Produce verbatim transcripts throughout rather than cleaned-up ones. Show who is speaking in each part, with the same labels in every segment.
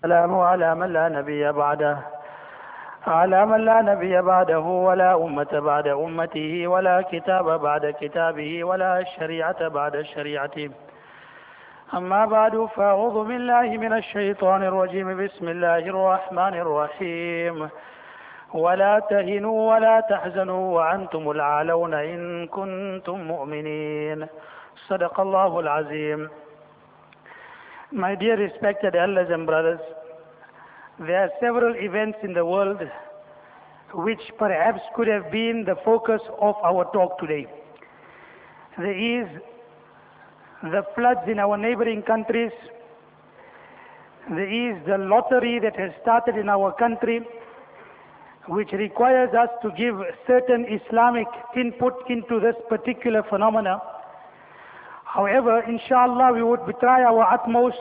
Speaker 1: السلام على من لا نبي بعده على من لا نبي بعده ولا أمة بعد أمته ولا كتاب بعد كتابه ولا شريعة بعد شريعته. أما بعد، فأعوذ بالله من الشيطان الرجيم. بسم الله الرحمن الرحيم. ولا تهنوا ولا تحزنوا وأنتم الأعلون إن كنتم مؤمنين. صدق الله العظيم. My dear respected elders and brothers, there are several events in the world which perhaps could have been the focus of our talk today. There is the floods in our neighboring countries. There is the lottery that has started in our country, which requires us to give certain Islamic input into this particular phenomena. However, inshallah, we would try our utmost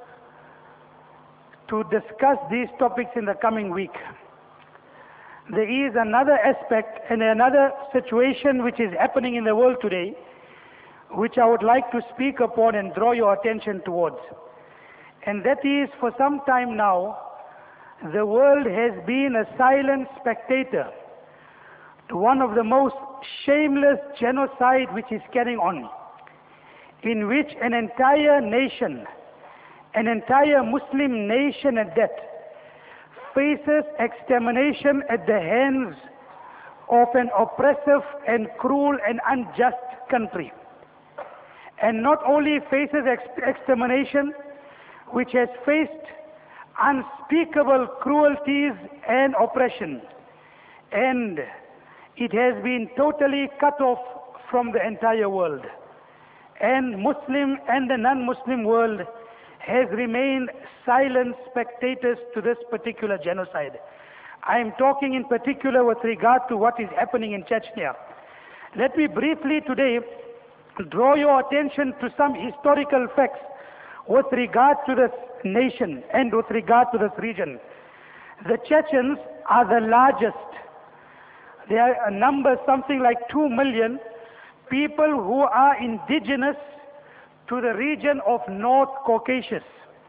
Speaker 1: to discuss these topics in the coming week. There is another aspect and another situation which is happening in the world today, which I would like to speak upon and draw your attention towards. And that is, for some time now, the world has been a silent spectator to one of the most shameless genocide which is carrying on, in which an entire nation, an entire Muslim nation at that, faces extermination at the hands of an oppressive and cruel and unjust country. And not only faces ex extermination, which has faced unspeakable cruelties and oppression, and it has been totally cut off from the entire world. And Muslim and the non-Muslim world has remained silent spectators to this particular genocide. I am talking in particular with regard to what is happening in Chechnya. Let me briefly today draw your attention to some historical facts with regard to this nation and with regard to this region. The Chechens are the largest. They are a number something like two million people who are indigenous to the region of North Caucasus.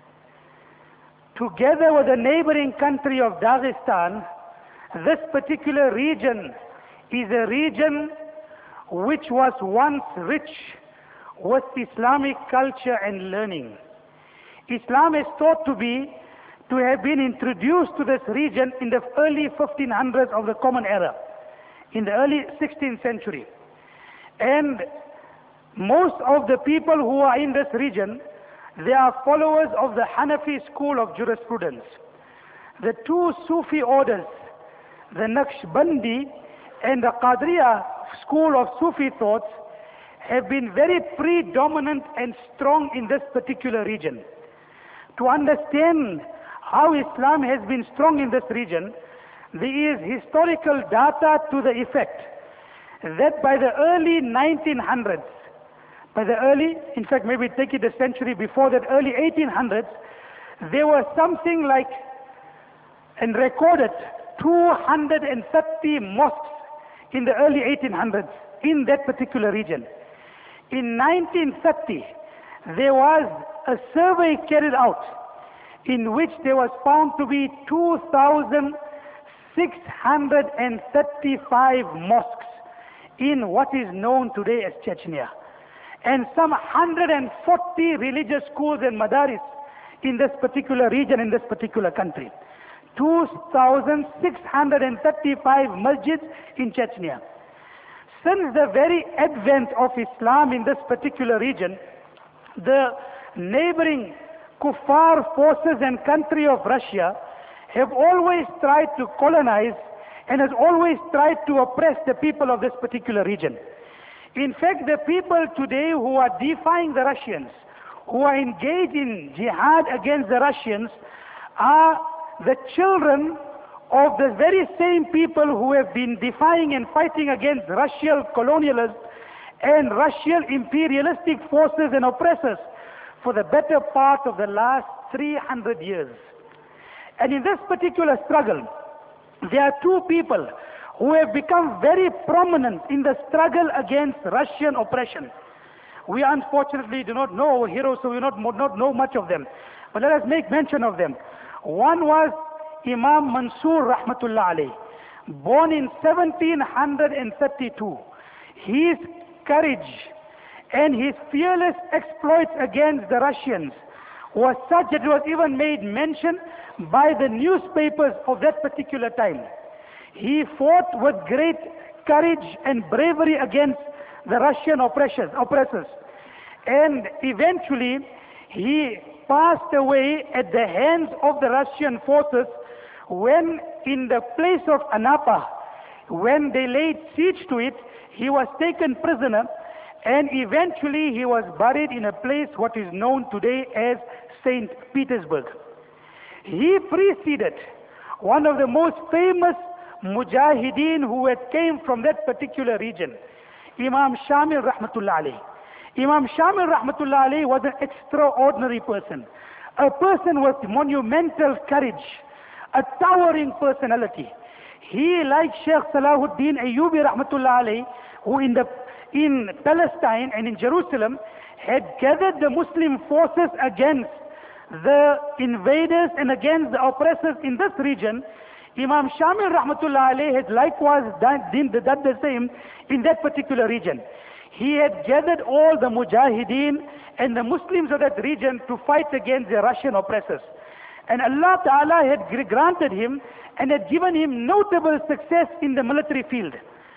Speaker 1: Together with the neighboring country of Dagestan, this particular region is a region which was once rich with Islamic culture and learning. Islam is thought to be to have been introduced to this region in the early fifteen hundreds of the Common Era, in the early sixteenth century. And most of the people who are in this region, they are followers of the Hanafi school of jurisprudence. The two Sufi orders, the Naqshbandi and the Qadriya school of Sufi thoughts, have been very predominant and strong in this particular region. To understand how Islam has been strong in this region, there is historical data to the effect that by the early nineteen hundreds, by the early, in fact maybe take it a century before that, early eighteen hundreds, there were something like, and recorded, two hundred thirty mosques in the early eighteen hundreds in that particular region. In nineteen thirty, there was a survey carried out in which there was found to be two thousand six hundred thirty-five mosques in what is known today as Chechnya, and some one hundred forty religious schools and madaris in this particular region, in this particular country. two thousand six hundred thirty-five masjids in Chechnya. Since the very advent of Islam in this particular region, the neighboring kuffar forces and country of Russia have always tried to colonize and has always tried to oppress the people of this particular region. In fact, the people today who are defying the Russians, who are engaged in jihad against the Russians, are the children of the very same people who have been defying and fighting against Russian colonialists and Russian imperialistic forces and oppressors for the better part of the last three hundred years. And in this particular struggle, there are two people who have become very prominent in the struggle against Russian oppression. We unfortunately do not know our heroes, so we do not, not know much of them. But let us make mention of them. One was Imam Mansur Rahmatullah alayh, born in seventeen thirty-two. His courage and his fearless exploits against the Russians was such that it was even made mention by the newspapers of that particular time. He fought with great courage and bravery against the Russian oppressors, oppressors. And eventually, he passed away at the hands of the Russian forces when in the place of Anapa, when they laid siege to it, he was taken prisoner, and eventually he was buried in a place what is known today as Saint Petersburg. He preceded one of the most famous mujahideen who had came from that particular region, Imam Shamil Rahmatullah alayh. Imam Shamil Rahmatullah alayh was an extraordinary person, a person with monumental courage, a towering personality. He, like Sheikh Salahuddin Ayyubi Rahmatullah alayh, who in, the, in Palestine and in Jerusalem had gathered the Muslim forces against the invaders and against the oppressors in this region, Imam Shamil Rahmatullah alayh had likewise done, done the same in that particular region. He had gathered all the mujahideen and the Muslims of that region to fight against the Russian oppressors. And Allah Ta'ala had granted him and had given him notable success in the military field.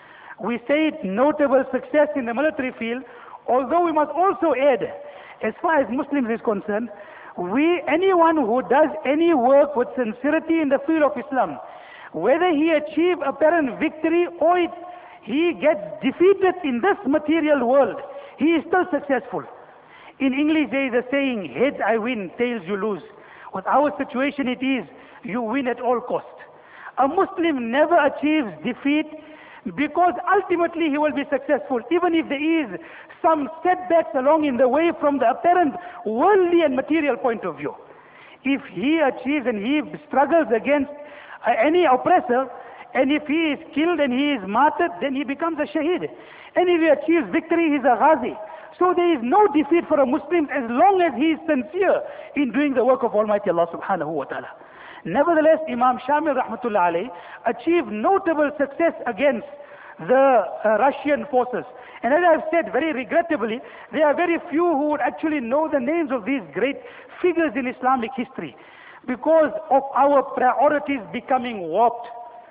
Speaker 1: We say notable success in the military field, although we must also add, as far as Muslims is concerned, we, anyone who does any work with sincerity in the field of Islam, whether he achieve apparent victory or it, he gets defeated in this material world, he is still successful. In English there is a saying, heads I win, tails you lose. With our situation it is, you win at all cost. A Muslim never achieves defeat because ultimately he will be successful, even if there is some setbacks along in the way from the apparent worldly and material point of view. If he achieves and he struggles against uh, any oppressor, and if he is killed and he is martyred, then he becomes a shaheed. And if he achieves victory, he is a ghazi. So there is no defeat for a Muslim as long as he is sincere in doing the work of Almighty Allah subhanahu wa ta'ala. Nevertheless, Imam Shamil Rahmatullah alayh achieved notable success against the uh, Russian forces. And as I have said, very regrettably, there are very few who would actually know the names of these great figures in Islamic history because of our priorities becoming warped.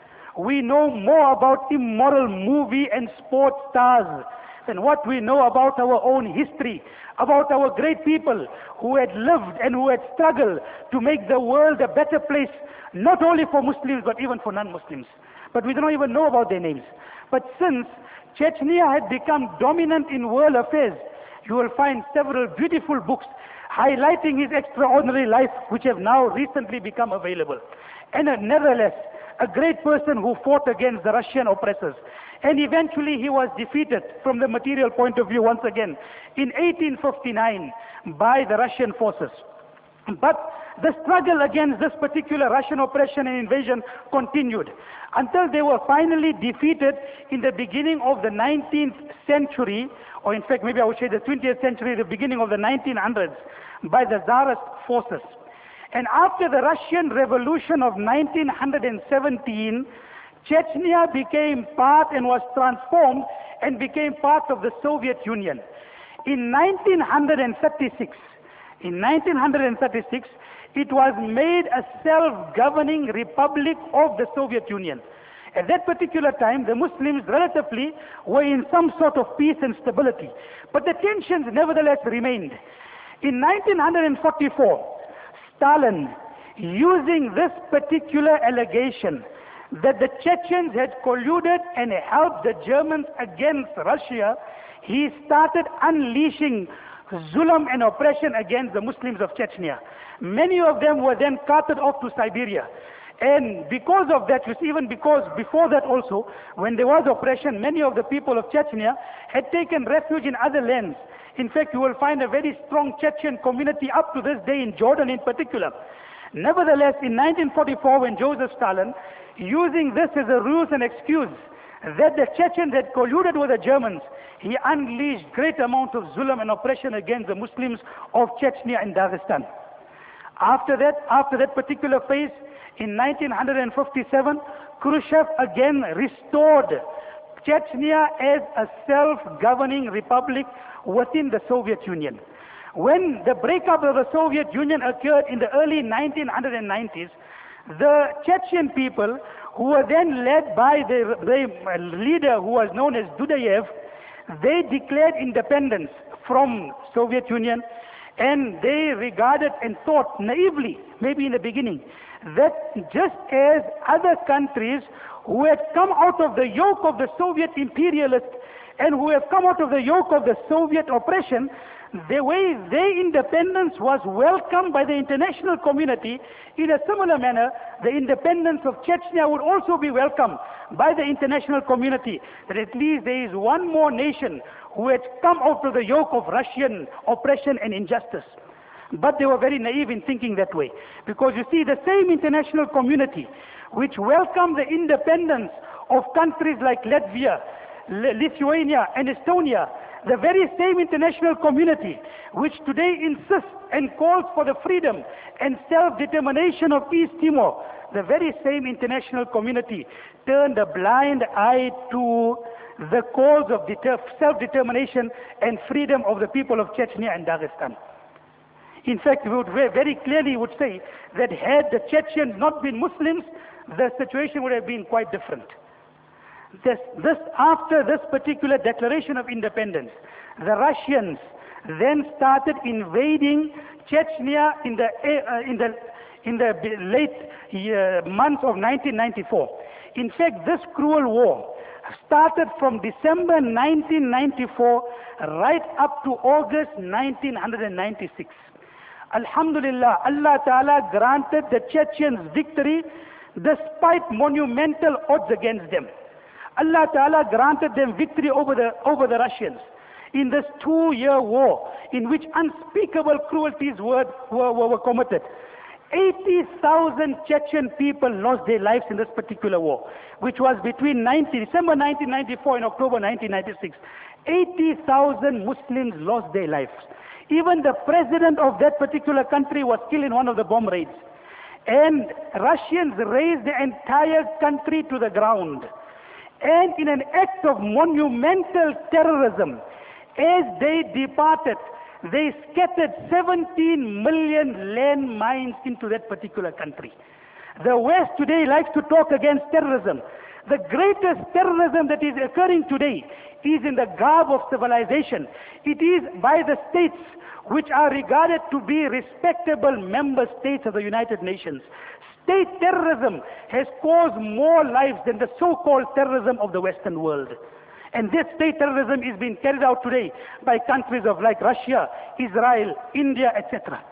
Speaker 1: We know more about immoral movie and sports stars than what we know about our own history, about our great people who had lived and who had struggled to make the world a better place, not only for Muslims but even for non-Muslims. But we don't even know about their names. But since Chechnya had become dominant in world affairs, you will find several beautiful books highlighting his extraordinary life, which have now recently become available. And uh, nevertheless, a great person who fought against the Russian oppressors. And eventually he was defeated from the material point of view once again in eighteen fifty-nine by the Russian forces. But the struggle against this particular Russian oppression and invasion continued until they were finally defeated in the beginning of the nineteenth century, or in fact maybe I would say the twentieth century, the beginning of the nineteen hundreds, by the Tsarist forces. And after the Russian Revolution of nineteen seventeen, Chechnya became part and was transformed and became part of the Soviet Union. In nineteen thirty-six, in nineteen thirty-six, it was made a self-governing republic of the Soviet Union. At that particular time, the Muslims relatively were in some sort of peace and stability. But the tensions nevertheless remained. In nineteen forty-four, Stalin, using this particular allegation that the Chechens had colluded and helped the Germans against Russia, he started unleashing zulm and oppression against the Muslims of Chechnya. Many of them were then carted off to Siberia. And because of that, you see, even because before that also, when there was oppression, many of the people of Chechnya had taken refuge in other lands. In fact, you will find a very strong Chechen community up to this day in Jordan in particular. Nevertheless, in nineteen forty-four, when Joseph Stalin, using this as a ruse and excuse that the Chechens had colluded with the Germans, he unleashed great amount of zulm and oppression against the Muslims of Chechnya and Dagestan. After that, after that particular phase, in nineteen fifty-seven, Khrushchev again restored Chechnya as a self-governing republic within the Soviet Union. When the breakup of the Soviet Union occurred in the early nineteen nineties, the Chechen people, who were then led by the, the leader who was known as Dudayev, they declared independence from Soviet Union, and they regarded and thought naively, maybe in the beginning, that just as other countries who had come out of the yoke of the Soviet imperialists and who have come out of the yoke of the Soviet oppression, the way their independence was welcomed by the international community, in a similar manner, the independence of Chechnya would also be welcomed by the international community, that at least there is one more nation who had come out of the yoke of Russian oppression and injustice. But they were very naive in thinking that way, because you see, the same international community which welcomed the independence of countries like Latvia, Lithuania and Estonia, the very same international community which today insists and calls for the freedom and self-determination of East Timor, the very same international community turned a blind eye to the cause of self-determination and freedom of the people of Chechnya and Dagestan. In fact, we would very clearly would say that had the Chechens not been Muslims, the situation would have been quite different. This, this, after this particular declaration of independence, the Russians then started invading Chechnya in the, uh, in the, in the late uh, months of nineteen ninety-four. In fact, this cruel war started from December nineteen ninety-four right up to August nineteen ninety-six. Alhamdulillah, Allah Ta'ala granted the Chechens victory despite monumental odds against them. Allah Ta'ala granted them victory over the, over the Russians in this two-year war in which unspeakable cruelties were, were, were, were committed. eighty thousand Chechen people lost their lives in this particular war, which was between December nineteen ninety-four and October nineteen ninety-six. eighty thousand Muslims lost their lives. Even the president of that particular country was killed in one of the bomb raids. And Russians razed the entire country to the ground. And in an act of monumental terrorism, as they departed, they scattered seventeen million landmines into that particular country. The West today likes to talk against terrorism. The greatest terrorism that is occurring today is in the garb of civilization. It is by the states which are regarded to be respectable member states of the United Nations. State terrorism has caused more lives than the so-called terrorism of the Western world. And this state terrorism is being carried out today by countries of like Russia, Israel, India, et cetera.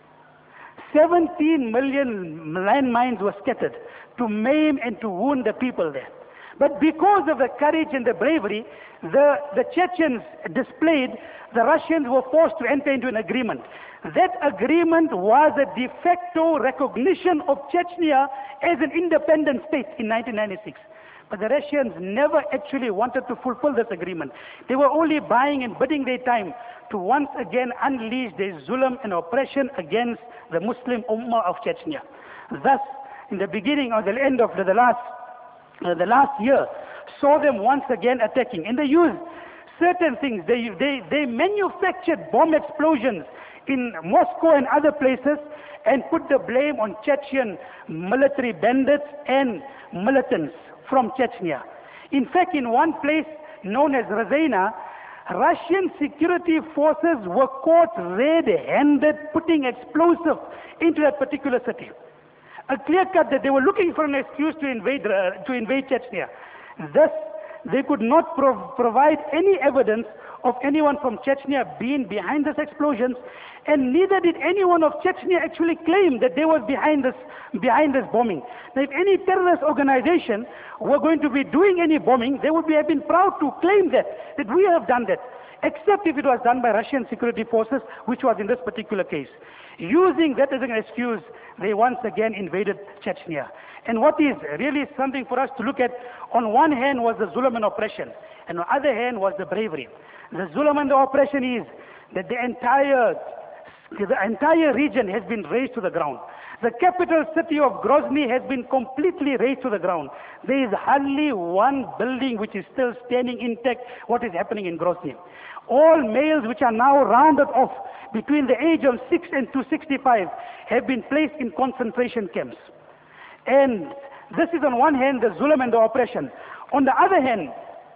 Speaker 1: seventeen million landmines were scattered to maim and to wound the people there. But because of the courage and the bravery the, the Chechens displayed, the Russians were forced to enter into an agreement. That agreement was a de facto recognition of Chechnya as an independent state in nineteen ninety-six. But the Russians never actually wanted to fulfill this agreement. They were only buying and bidding their time to once again unleash their zulm and oppression against the Muslim Ummah of Chechnya. Thus, in the beginning or the end of the, the last uh, the last year, saw them once again attacking. And they used certain things. They, they, they manufactured bomb explosions in Moscow and other places and put the blame on Chechen military bandits and militants from Chechnya. In fact, in one place known as Razena, Russian security forces were caught red-handed putting explosives into that particular city. A clear cut that they were looking for an excuse to invade, uh, to invade Chechnya. Thus, they could not prov provide any evidence of anyone from Chechnya being behind these explosions, and neither did anyone of Chechnya actually claim that they were behind this, behind this bombing. Now, if any terrorist organization were going to be doing any bombing, they would be, have been proud to claim that, that we have done that, except if it was done by Russian security forces, which was in this particular case. Using that as an excuse, they once again invaded Chechnya. And what is really something for us to look at, on one hand was the zulm and oppression, and on the other hand was the bravery. The zulm and the oppression is that the entire The, the entire region has been razed to the ground. The capital city of Grozny has been completely razed to the ground. There is hardly one building which is still standing intact. What is happening in Grozny? All males which are now rounded off between the age of six and to sixty-five have been placed in concentration camps. And this is on one hand the zulm and the oppression. On the other hand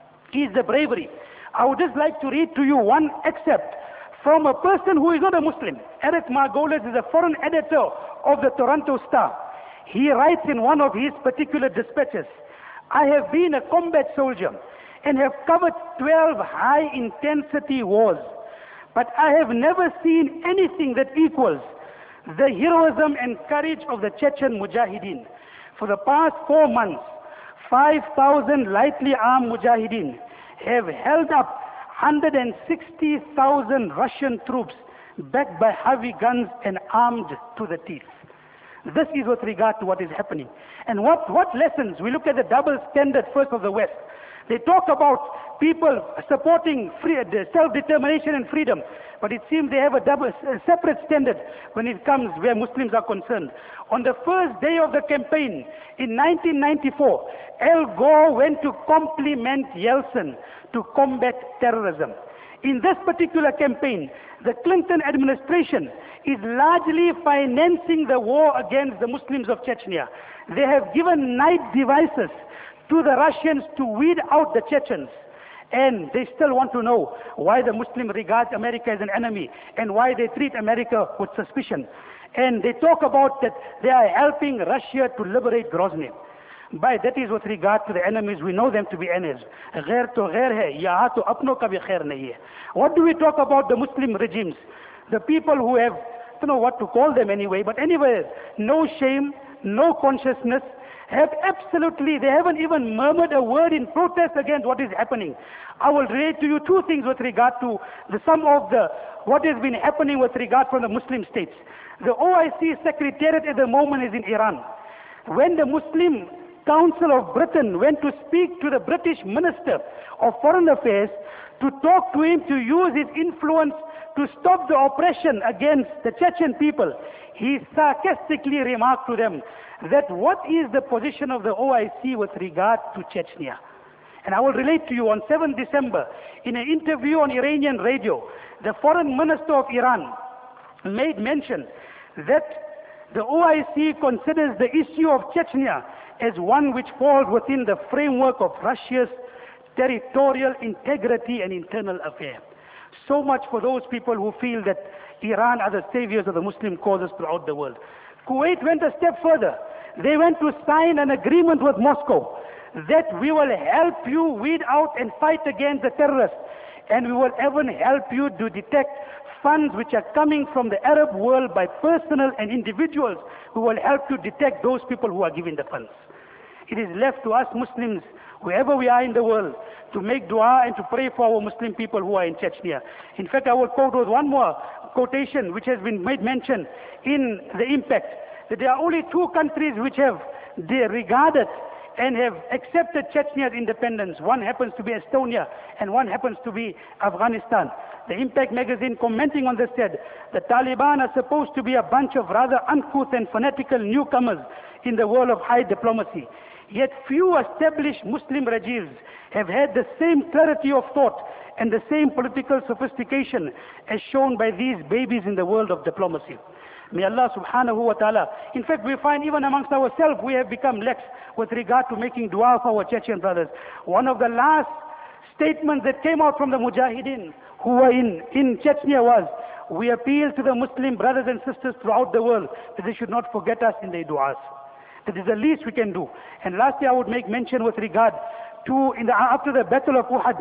Speaker 1: is the bravery. I would just like to read to you one excerpt from a person who is not a Muslim. Eric Margolis is a foreign editor of the Toronto Star. He writes in one of his particular dispatches, I have been a combat soldier and have covered twelve high-intensity wars, but I have never seen anything that equals the heroism and courage of the Chechen Mujahideen. For the past four months, five thousand lightly armed Mujahideen have held up one hundred sixty thousand Russian troops backed by heavy guns and armed to the teeth. This is with regard to what is happening. And what, what lessons? We look at the double standard first of the West. They talk about people supporting free, self-determination and freedom, but it seems they have a, double, a separate standard when it comes where Muslims are concerned. On the first day of the campaign in nineteen ninety-four, Al Gore went to compliment Yeltsin to combat terrorism. In this particular campaign, the Clinton administration is largely financing the war against the Muslims of Chechnya. They have given night devices to the Russians to weed out the Chechens. And they still want to know why the Muslim regards America as an enemy and why they treat America with suspicion. And they talk about that they are helping Russia to liberate Grozny. By that is with regard to the enemies, we know them to be enemies. Ghair to ghair hai, yaha to apno ka bhi khair nahi hai. What do we talk about the Muslim regimes? The people who have, I don't know what to call them anyway, but anyway, no shame, no consciousness, have absolutely, they haven't even murmured a word in protest against what is happening. I will relate to you two things with regard to the, some of the, what has been happening with regard from the Muslim states. The O I C Secretariat at the moment is in Iran. When the Muslim Council of Britain went to speak to the British Minister of Foreign Affairs to talk to him to use his influence to stop the oppression against the Chechen people, he sarcastically remarked to them that what is the position of the O I C with regard to Chechnya? And I will relate to you on seventh December, in an interview on Iranian radio, the Foreign Minister of Iran made mention that the O I C considers the issue of Chechnya as one which falls within the framework of Russia's territorial integrity and internal affair. So much for those people who feel that Iran are the saviors of the Muslim causes throughout the world. Kuwait went a step further. They went to sign an agreement with Moscow that we will help you weed out and fight against the terrorists, and we will even help you to detect funds which are coming from the Arab world by personal and individuals who will help to detect those people who are giving the funds. It is left to us Muslims, wherever we are in the world, to make dua and to pray for our Muslim people who are in Chechnya. In fact, I will quote with one more quotation which has been made mention in the impact, that there are only two countries which have regarded and have accepted Chechnya's independence. One happens to be Estonia and one happens to be Afghanistan. The Impact magazine, commenting on this, said, the Taliban are supposed to be a bunch of rather uncouth and fanatical newcomers in the world of high diplomacy. Yet few established Muslim regimes have had the same clarity of thought and the same political sophistication as shown by these babies in the world of diplomacy. May Allah subhanahu wa ta'ala, in fact we find even amongst ourselves we have become lax with regard to making dua for our Chechen brothers. One of the last statements that came out from the Mujahideen who were in, in Chechnya was, we appeal to the Muslim brothers and sisters throughout the world that they should not forget us in their duas. That is the least we can do. And lastly, I would make mention with regard to, in the, after the Battle of Uhud,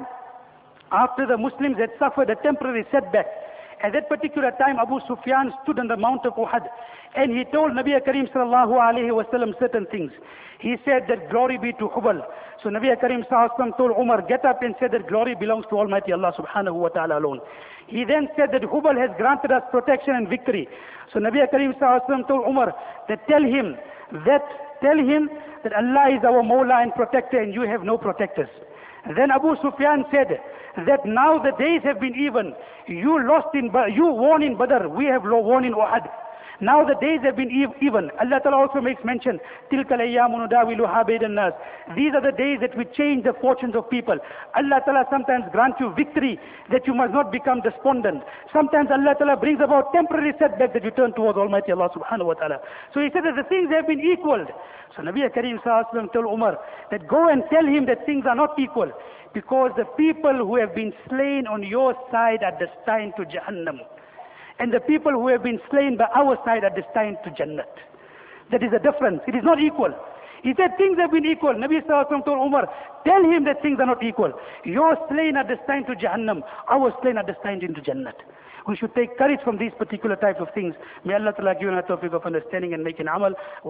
Speaker 1: after the Muslims had suffered a temporary setback, at that particular time Abu Sufyan stood on the Mount of Uhud and he told Nabi Karim sallallahu alayhi wa sallam certain things. He said that glory be to Hubal. So Nabi Karim sallallahu alayhi wa sallam told Umar, get up and said that glory belongs to Almighty Allah subhanahu wa ta'ala alone. He then said that Hubal has granted us protection and victory. So Nabi Karim sallallahu alayhi wa sallam told Umar that tell him that tell him that Allah is our Mawla and protector and you have no protectors. Then Abu Sufyan said that now the days have been even. You lost in, you won in Badr, we have won in Uhud. Now the days have been even. Allah Ta'ala also makes mention, تِلْكَ الْأَيَّامُ نُدَاوِلُهَا بَيْنَ النَّاسِ. These are the days that we change the fortunes of people. Allah Ta'ala sometimes grants you victory that you must not become despondent. Sometimes Allah Ta'ala brings about temporary setback that you turn towards Almighty Allah Subhanahu Wa Ta'ala. So he said that the things have been equaled. So Nabi Kareem Sallallahu Alaihi Wasallam told Umar that go and tell him that things are not equal, because the people who have been slain on your side are destined to Jahannam, and the people who have been slain by our side are destined to Jannat. That is the difference. It is not equal. He said things have been equal. Nabi Sallallahu Alaihi Wasallam told Umar, tell him that things are not equal. Your slain are destined to Jahannam, our slain are destined into Jannat. We should take courage from these particular types of things. May Allah Ta'ala give us a tawfiq of understanding and making amal.